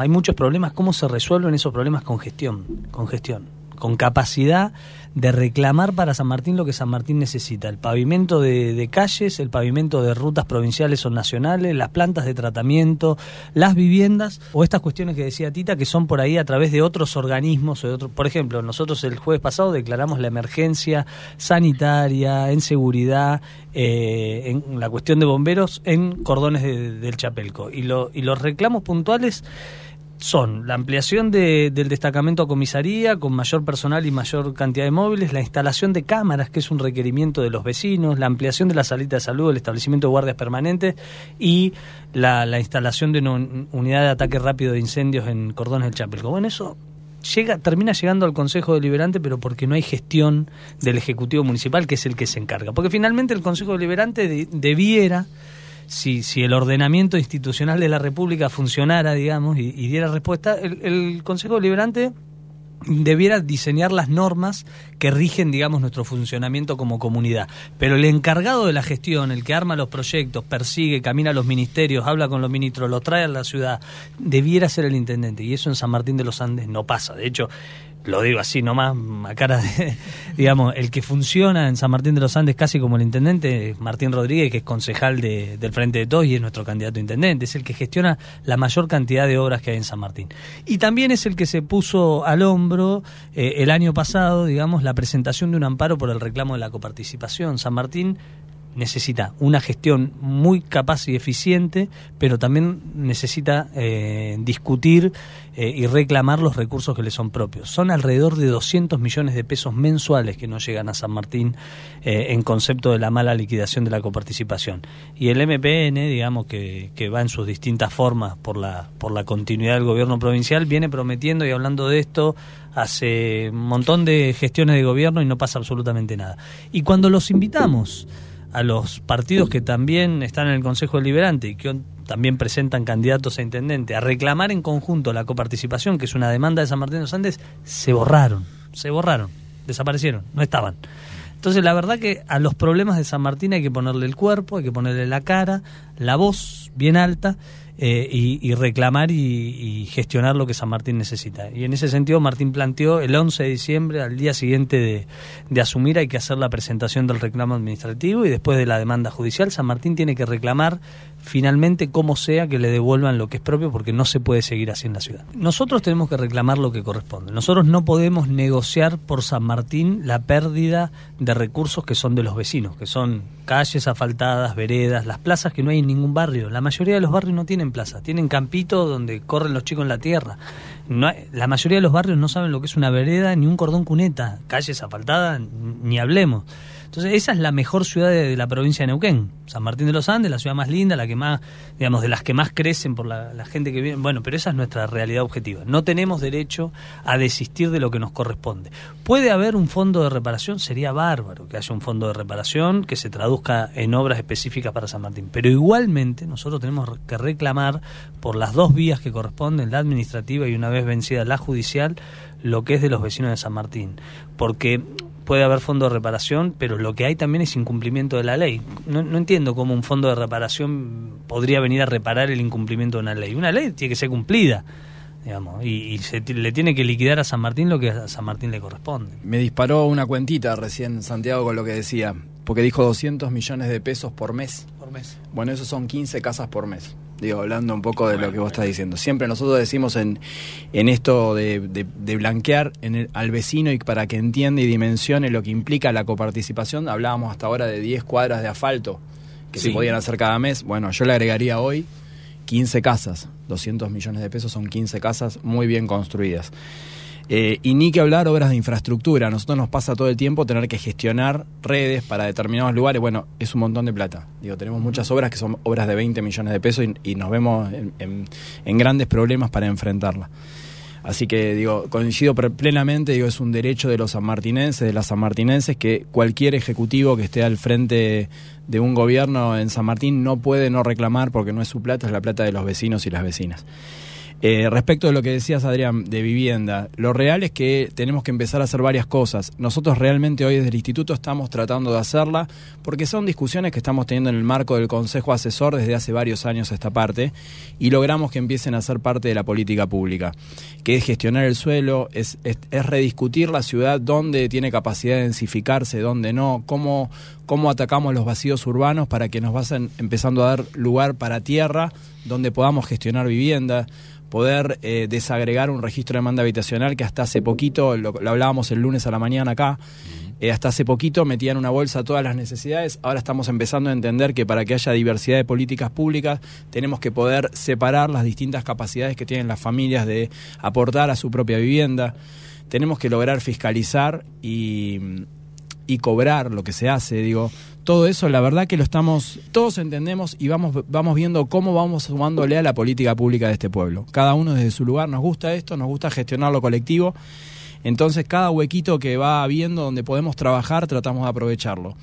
hay muchos problemas. ¿Cómo se resuelven esos problemas? Con gestión, con capacidad de reclamar para San Martín lo que San Martín necesita: el pavimento de calles, el pavimento de rutas provinciales o nacionales, las plantas de tratamiento, las viviendas, o estas cuestiones que decía Tita, que son por ahí a través de otros organismos. Por ejemplo, nosotros el jueves pasado declaramos la emergencia sanitaria, en seguridad, en la cuestión de bomberos en Cordones del Chapelco, y los reclamos puntuales son la ampliación del destacamento a comisaría con mayor personal y mayor cantidad de móviles, la instalación de cámaras, que es un requerimiento de los vecinos, la ampliación de la salita de salud, el establecimiento de guardias permanentes y la instalación de una unidad de ataque rápido de incendios en Cordones del Chapelco. Bueno, eso termina llegando al Consejo Deliberante, pero porque no hay gestión del Ejecutivo Municipal, que es el que se encarga. Porque finalmente el Consejo Deliberante debiera... Si el ordenamiento institucional de la República funcionara, digamos, y diera respuesta, el Consejo Deliberante debiera diseñar las normas que rigen, digamos, nuestro funcionamiento como comunidad. Pero el encargado de la gestión, el que arma los proyectos, persigue, camina a los ministerios, habla con los ministros, los trae a la ciudad, debiera ser el intendente. Y eso en San Martín de los Andes no pasa. De hecho, lo digo así nomás, a cara de... digamos, el que funciona en San Martín de los Andes casi como el intendente es Martín Rodríguez, que es concejal del Frente de Todos y es nuestro candidato a intendente. Es el que gestiona la mayor cantidad de obras que hay en San Martín. Y también es el que se puso al hombro el año pasado, digamos, la presentación de un amparo por el reclamo de la coparticipación. San Martín necesita una gestión muy capaz y eficiente, pero también necesita discutir y reclamar los recursos que le son propios. Son alrededor de 200 millones de pesos mensuales que no llegan a San Martín en concepto de la mala liquidación de la coparticipación. Y el MPN, digamos, que va en sus distintas formas por la continuidad del gobierno provincial, viene prometiendo y hablando de esto hace un montón de gestiones de gobierno y no pasa absolutamente nada. Y cuando los invitamos a los partidos que también están en el Consejo Deliberante y que también presentan candidatos a intendente a reclamar en conjunto la coparticipación, que es una demanda de San Martín de los Andes, se borraron, desaparecieron, no estaban. Entonces la verdad que a los problemas de San Martín hay que ponerle el cuerpo, hay que ponerle la cara, la voz bien alta, y reclamar y gestionar lo que San Martín necesita. Y en ese sentido Martín planteó el 11 de diciembre, al día siguiente de asumir, hay que hacer la presentación del reclamo administrativo y después de la demanda judicial San Martín tiene que reclamar finalmente como sea que le devuelvan lo que es propio, porque no se puede seguir así en la ciudad. Nosotros tenemos que reclamar lo que corresponde. Nosotros no podemos negociar por San Martín la pérdida de recursos que son de los vecinos, que son calles asfaltadas, veredas, las plazas que no hay en ningún barrio. La mayoría de los barrios no tienen plazas, tienen campito donde corren los chicos en la tierra. La mayoría de los barrios no saben lo que es una vereda ni un cordón cuneta, calles asfaltadas ni hablemos. Entonces esa es la mejor ciudad de la provincia de Neuquén, San Martín de los Andes, la ciudad más linda, la que más, digamos, de las que más crecen por la gente que vive. Bueno, pero esa es nuestra realidad objetiva. No tenemos derecho a desistir de lo que nos corresponde. ¿Puede haber un fondo de reparación? Sería bárbaro que haya un fondo de reparación que se traduzca en obras específicas para San Martín. Pero igualmente nosotros tenemos que reclamar por las dos vías que corresponden, la administrativa y una vez vencida la judicial, lo que es de los vecinos de San Martín. Porque puede haber fondo de reparación, pero lo que hay también es incumplimiento de la ley. No entiendo cómo un fondo de reparación podría venir a reparar el incumplimiento de una ley. Una ley tiene que ser cumplida, digamos, y le tiene que liquidar a San Martín lo que a San Martín le corresponde. Me disparó una cuentita recién Santiago con lo que decía, porque dijo 200 millones de pesos por mes. Bueno, eso son 15 casas por mes. Digo, hablando un poco de lo que vos estás diciendo. Siempre nosotros decimos en esto de blanquear al vecino y para que entienda y dimensione lo que implica la coparticipación. Hablábamos hasta ahora de 10 cuadras de asfalto que se podían hacer cada mes. Bueno, yo le agregaría hoy 15 casas. 200 millones de pesos son 15 casas muy bien construidas. Y ni que hablar obras de infraestructura. A nosotros nos pasa todo el tiempo tener que gestionar redes para determinados lugares. Bueno, es un montón de plata. Digo, tenemos muchas obras que son obras de 20 millones de pesos y nos vemos en grandes problemas para enfrentarla. Así que, digo, coincido plenamente, digo, es un derecho de los sanmartinenses, de las sanmartinenses, que cualquier ejecutivo que esté al frente de un gobierno en San Martín no puede no reclamar, porque no es su plata, es la plata de los vecinos y las vecinas. Respecto de lo que decías, Adrián, de vivienda, lo real es que tenemos que empezar a hacer varias cosas. Nosotros realmente hoy desde el Instituto estamos tratando de hacerla porque son discusiones que estamos teniendo en el marco del Consejo Asesor desde hace varios años esta parte, y logramos que empiecen a ser parte de la política pública, que es gestionar el suelo, es rediscutir la ciudad, dónde tiene capacidad de densificarse, dónde no, cómo atacamos los vacíos urbanos para que nos vayan empezando a dar lugar para tierra donde podamos gestionar vivienda, poder desagregar un registro de demanda habitacional que hasta hace poquito, lo hablábamos el lunes a la mañana acá, hasta hace poquito metían una bolsa todas las necesidades. Ahora estamos empezando a entender que para que haya diversidad de políticas públicas tenemos que poder separar las distintas capacidades que tienen las familias de aportar a su propia vivienda. Tenemos que lograr fiscalizar y cobrar lo que se hace, digo. Todo eso, la verdad que todos entendemos y vamos viendo cómo vamos sumándole a la política pública de este pueblo. Cada uno desde su lugar, nos gusta esto, nos gusta gestionar lo colectivo. Entonces, cada huequito que va habiendo donde podemos trabajar, tratamos de aprovecharlo.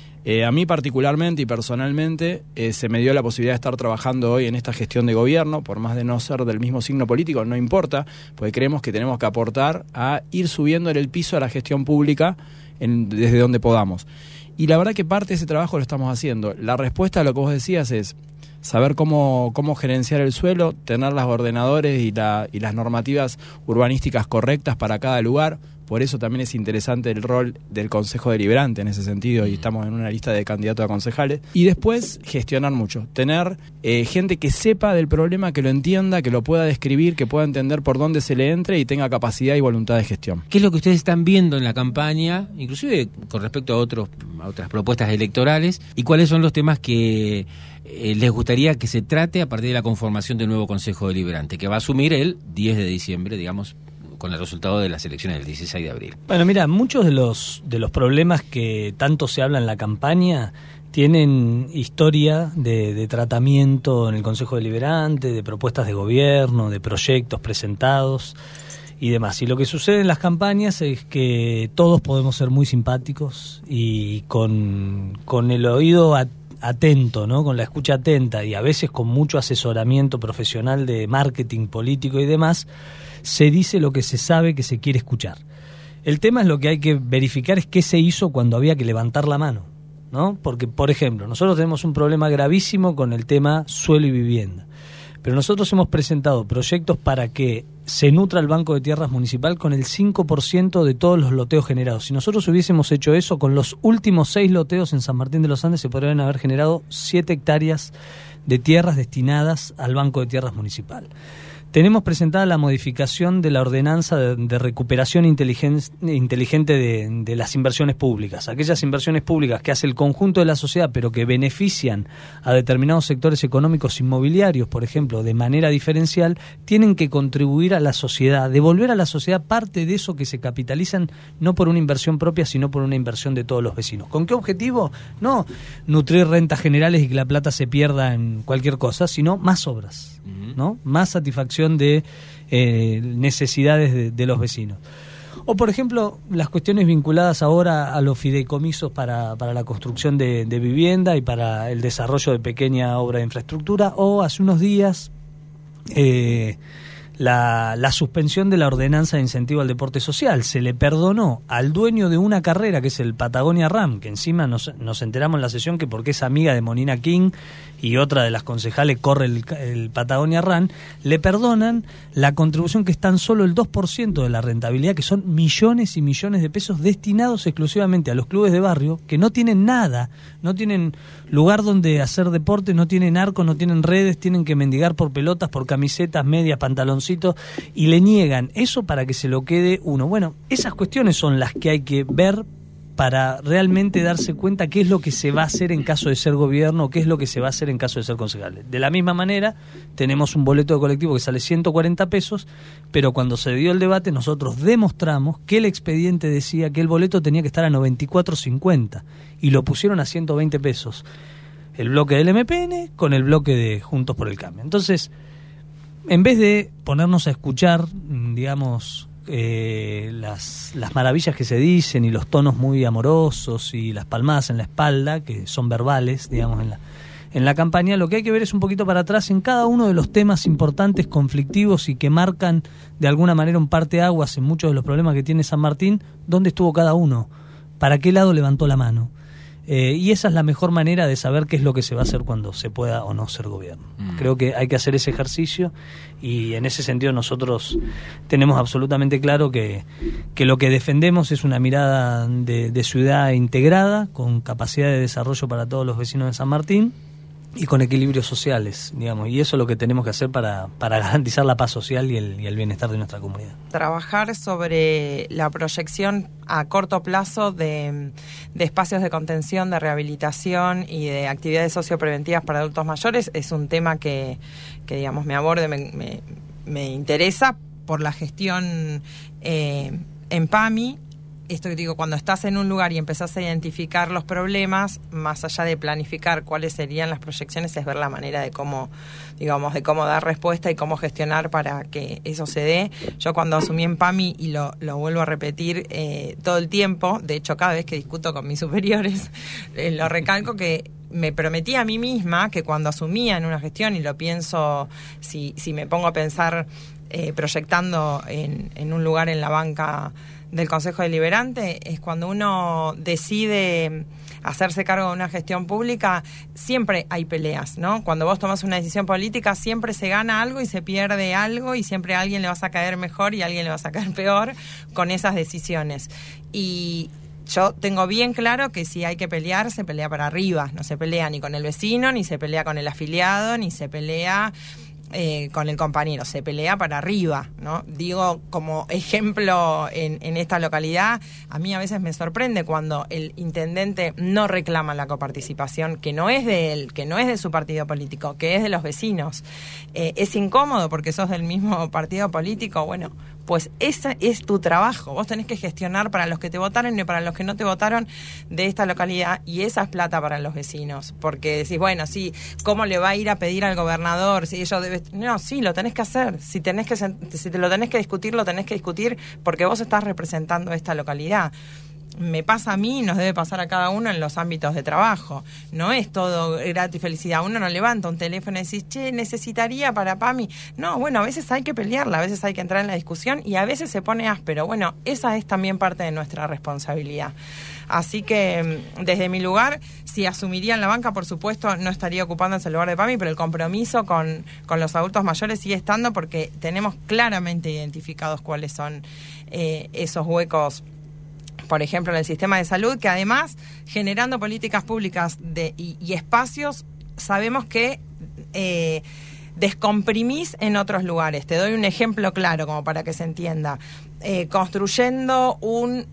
A mí particularmente y personalmente se me dio la posibilidad de estar trabajando hoy en esta gestión de gobierno, por más de no ser del mismo signo político, no importa, porque creemos que tenemos que aportar a ir subiendo en el piso a la gestión pública desde donde podamos. Y la verdad que parte de ese trabajo lo estamos haciendo. La respuesta a lo que vos decías es saber cómo gerenciar el suelo, tener los ordenadores y las normativas urbanísticas correctas para cada lugar. Por eso también es interesante el rol del Consejo Deliberante en ese sentido, y estamos en una lista de candidatos a concejales. Y después gestionar mucho, tener gente que sepa del problema, que lo entienda, que lo pueda describir, que pueda entender por dónde se le entre y tenga capacidad y voluntad de gestión. ¿Qué es lo que ustedes están viendo en la campaña, inclusive con respecto a otras propuestas electorales, y cuáles son los temas que les gustaría que se trate a partir de la conformación del nuevo Consejo Deliberante, que va a asumir el 10 de diciembre, digamos, con el resultado de las elecciones del 16 de abril. Bueno, mira, muchos de los problemas que tanto se habla en la campaña tienen historia de tratamiento en el Consejo Deliberante, de propuestas de gobierno, de proyectos presentados y demás. Y lo que sucede en las campañas es que todos podemos ser muy simpáticos y con el oído atento, ¿no? Con la escucha atenta y a veces con mucho asesoramiento profesional de marketing político y demás, se dice lo que se sabe que se quiere escuchar. El tema es lo que hay que verificar es qué se hizo cuando había que levantar la mano, ¿no? Porque, por ejemplo, nosotros tenemos un problema gravísimo con el tema suelo y vivienda, pero nosotros hemos presentado proyectos para que se nutra el Banco de Tierras Municipal con el 5% de todos los loteos generados. Si nosotros hubiésemos hecho eso, con los últimos 6 loteos en San Martín de los Andes se podrían haber generado 7 hectáreas de tierras destinadas al Banco de Tierras Municipal. Tenemos presentada la modificación de la ordenanza de recuperación inteligente de las inversiones públicas. Aquellas inversiones públicas que hace el conjunto de la sociedad, pero que benefician a determinados sectores económicos inmobiliarios, por ejemplo, de manera diferencial, tienen que contribuir a la sociedad, devolver a la sociedad parte de eso que se capitalizan no por una inversión propia, sino por una inversión de todos los vecinos. ¿Con qué objetivo? No nutrir rentas generales y que la plata se pierda en cualquier cosa, sino más obras, ¿no? Más satisfacción de necesidades de los vecinos. O, por ejemplo, las cuestiones vinculadas ahora a los fideicomisos para la construcción de vivienda y para el desarrollo de pequeña obra de infraestructura, o hace unos días la suspensión de la ordenanza de incentivo al deporte social. Se le perdonó al dueño de una carrera, que es el Patagonia Ram, que encima nos enteramos en la sesión que porque es amiga de Monina King y otra de las concejales corre el Patagonia Ram, le perdonan la contribución que es tan solo el 2% de la rentabilidad, que son millones y millones de pesos destinados exclusivamente a los clubes de barrio que no tienen nada, no tienen lugar donde hacer deporte, no tienen arco, no tienen redes, tienen que mendigar por pelotas, por camisetas, medias, pantaloncitos, y le niegan eso para que se lo quede uno. Bueno, esas cuestiones son las que hay que ver para realmente darse cuenta qué es lo que se va a hacer en caso de ser gobierno, qué es lo que se va a hacer en caso de ser concejales. De la misma manera, tenemos un boleto de colectivo que sale 140 pesos, pero cuando se dio el debate nosotros demostramos que el expediente decía que el boleto tenía que estar a 94.50 y lo pusieron a 120 pesos. El bloque del MPN con el bloque de Juntos por el Cambio. Entonces, en vez de ponernos a escuchar, digamos, las maravillas que se dicen y los tonos muy amorosos y las palmadas en la espalda, que son verbales, digamos, en la campaña, lo que hay que ver es un poquito para atrás en cada uno de los temas importantes, conflictivos y que marcan de alguna manera un parteaguas en muchos de los problemas que tiene San Martín, dónde estuvo cada uno, para qué lado levantó la mano. Y esa es la mejor manera de saber qué es lo que se va a hacer cuando se pueda o no ser gobierno. Creo que hay que hacer ese ejercicio y en ese sentido nosotros tenemos absolutamente claro que lo que defendemos es una mirada de ciudad integrada, con capacidad de desarrollo para todos los vecinos de San Martín y con equilibrios sociales, digamos, y eso es lo que tenemos que hacer para garantizar la paz social y el bienestar de nuestra comunidad. Trabajar sobre la proyección a corto plazo de espacios de contención, de rehabilitación y de actividades sociopreventivas para adultos mayores es un tema que digamos, me aborda, me interesa por la gestión en PAMI. Esto que digo, cuando estás en un lugar y empezás a identificar los problemas, más allá de planificar cuáles serían las proyecciones, es ver la manera de cómo, digamos, de cómo dar respuesta y cómo gestionar para que eso se dé. Yo cuando asumí en PAMI, y lo vuelvo a repetir todo el tiempo, de hecho cada vez que discuto con mis superiores, lo recalco, que me prometí a mí misma que cuando asumía en una gestión, y lo pienso, si me pongo a pensar proyectando en un lugar en la banca del Consejo Deliberante, es cuando uno decide hacerse cargo de una gestión pública, siempre hay peleas, ¿no? Cuando vos tomás una decisión política, siempre se gana algo y se pierde algo, y siempre a alguien le vas a caer mejor y a alguien le vas a caer peor con esas decisiones. Y yo tengo bien claro que si hay que pelear, se pelea para arriba, no se pelea ni con el vecino, ni se pelea con el afiliado, ni se pelea con el compañero, se pelea para arriba, ¿no? Digo, como ejemplo en esta localidad, a mí a veces me sorprende cuando el intendente no reclama la coparticipación, que no es de él, que no es de su partido político, que es de los vecinos. Es incómodo porque sos del mismo partido político. Bueno, pues ese es tu trabajo. Vos tenés que gestionar para los que te votaron y para los que no te votaron de esta localidad, y esa es plata para los vecinos. Porque decís, bueno, sí, ¿cómo le va a ir a pedir al gobernador? Si ellos no, sí, lo tenés que hacer. Si te lo tenés que discutir, lo tenés que discutir porque vos estás representando esta localidad. Me pasa a mí, nos debe pasar a cada uno en los ámbitos de trabajo. No es todo gratis felicidad. Uno no levanta un teléfono y dice, che, necesitaría para PAMI. No, bueno, a veces hay que pelearla, a veces hay que entrar en la discusión y a veces se pone áspero. Bueno, esa es también parte de nuestra responsabilidad. Así que desde mi lugar, si asumiría en la banca, por supuesto, no estaría ocupando ese lugar de PAMI, pero el compromiso con los adultos mayores sigue estando, porque tenemos claramente identificados cuáles son esos huecos, por ejemplo, en el sistema de salud, que además, generando políticas públicas y espacios, sabemos que descomprimís en otros lugares. Te doy un ejemplo claro, como para que se entienda. Construyendo un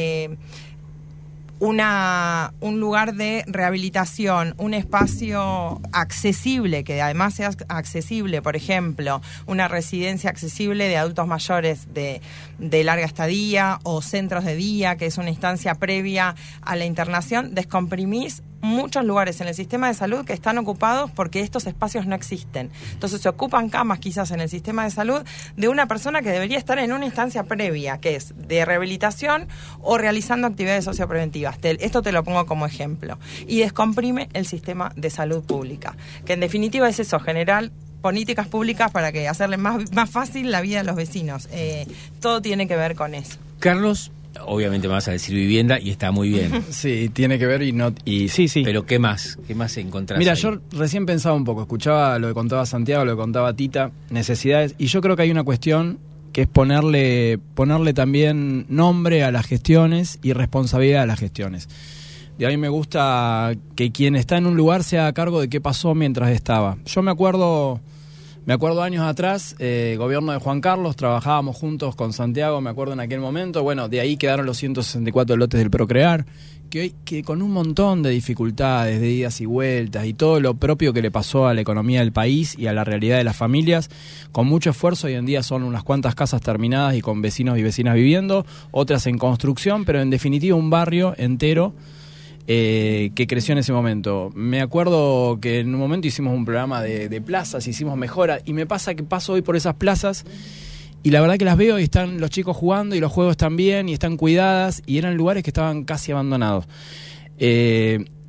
lugar de rehabilitación, un espacio accesible, que además sea accesible, por ejemplo, una residencia accesible de adultos mayores de larga estadía, o centros de día, que es una instancia previa a la internación. Descomprimís muchos lugares en el sistema de salud que están ocupados porque estos espacios no existen. Entonces se ocupan camas quizás en el sistema de salud de una persona que debería estar en una instancia previa, que es de rehabilitación o realizando actividades sociopreventivas. Esto te lo pongo como ejemplo. Y descomprime el sistema de salud pública, que en definitiva es eso, generar políticas públicas para que hacerle más fácil la vida a los vecinos. Todo tiene que ver con eso. Carlos, obviamente me vas a decir vivienda y está muy bien. Sí, tiene que ver y sí. Pero ¿qué más encontrás? Mira, ahí? yo recién pensaba un poco, escuchaba lo que contaba Santiago, lo que contaba Tita, necesidades, y yo creo que hay una cuestión que es ponerle también nombre a las gestiones y responsabilidad a las gestiones. Y a mí me gusta que quien está en un lugar se haga cargo de qué pasó mientras estaba. Yo me acuerdo años atrás, gobierno de Juan Carlos, trabajábamos juntos con Santiago, me acuerdo en aquel momento. Bueno, de ahí quedaron los 164 lotes del Procrear, que con un montón de dificultades, de idas y vueltas, y todo lo propio que le pasó a la economía del país y a la realidad de las familias, con mucho esfuerzo, hoy en día son unas cuantas casas terminadas y con vecinos y vecinas viviendo, otras en construcción, pero en definitiva un barrio entero que creció en ese momento. Me acuerdo que en un momento hicimos un programa de plazas, hicimos mejora, y me pasa que paso hoy por esas plazas y la verdad que las veo y están los chicos jugando y los juegos están bien y están cuidadas, y eran lugares que estaban casi abandonados.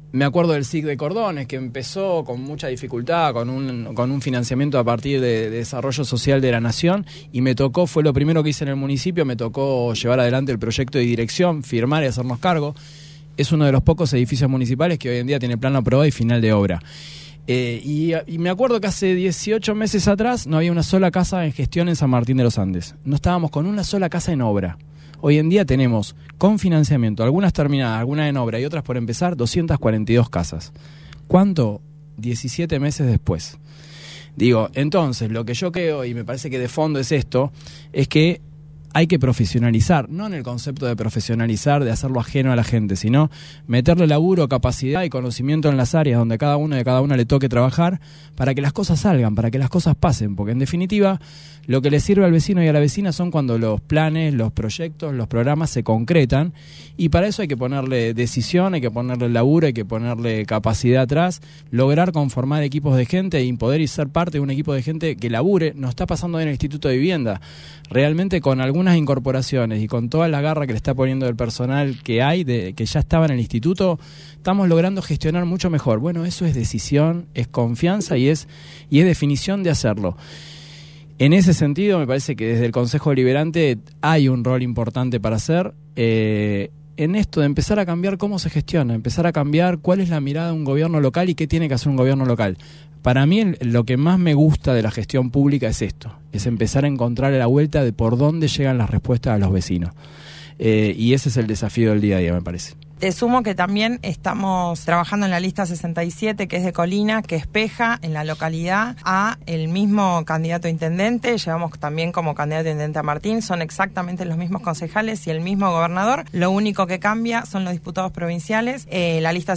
Me acuerdo del SIC de Cordones, que empezó con mucha dificultad, con un financiamiento a partir de desarrollo social de la nación, y me tocó, fue lo primero que hice en el municipio, me tocó llevar adelante el proyecto de dirección, firmar y hacernos cargo. Es uno de los pocos edificios municipales que hoy en día tiene plano aprobado y final de obra. Y me acuerdo que hace 18 meses atrás no había una sola casa en gestión en San Martín de los Andes. No estábamos con una sola casa en obra. Hoy en día tenemos, con financiamiento, algunas terminadas, algunas en obra y otras por empezar, 242 casas. ¿Cuánto? 17 meses después. Digo, entonces, lo que yo creo, y me parece que de fondo es esto, es que hay que profesionalizar, no en el concepto de profesionalizar, de hacerlo ajeno a la gente, sino meterle laburo, capacidad y conocimiento en las áreas donde cada uno y a cada una le toque trabajar para que las cosas salgan, para que las cosas pasen, porque en definitiva lo que le sirve al vecino y a la vecina son cuando los planes, los proyectos, los programas se concretan, y para eso hay que ponerle decisión, hay que ponerle laburo, hay que ponerle capacidad atrás, lograr conformar equipos de gente y poder ser parte de un equipo de gente que labure. Nos está pasando en el Instituto de Vivienda, realmente con algunas incorporaciones y con toda la garra que le está poniendo el personal que hay, que ya estaba en el instituto, estamos logrando gestionar mucho mejor. Bueno, eso es decisión, es confianza y es definición de hacerlo. En ese sentido, me parece que desde el Consejo Deliberante hay un rol importante para hacer en esto de empezar a cambiar cómo se gestiona, empezar a cambiar cuál es la mirada de un gobierno local y qué tiene que hacer un gobierno local. Para mí lo que más me gusta de la gestión pública es esto, es empezar a encontrar la vuelta de por dónde llegan las respuestas a los vecinos. Y ese es el desafío del día a día, me parece. Te sumo que también estamos trabajando en la lista 67, que es de Colina, que espeja en la localidad a el mismo candidato a intendente. Llevamos también como candidato a intendente a Martín. Son exactamente los mismos concejales y el mismo gobernador. Lo único que cambia son los diputados provinciales. La lista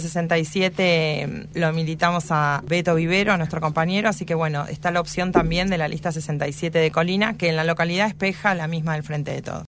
67 lo militamos a Beto Vivero, a nuestro compañero. Así que bueno, está la opción también de la lista 67 de Colina, que en la localidad espeja la misma del Frente de Todos.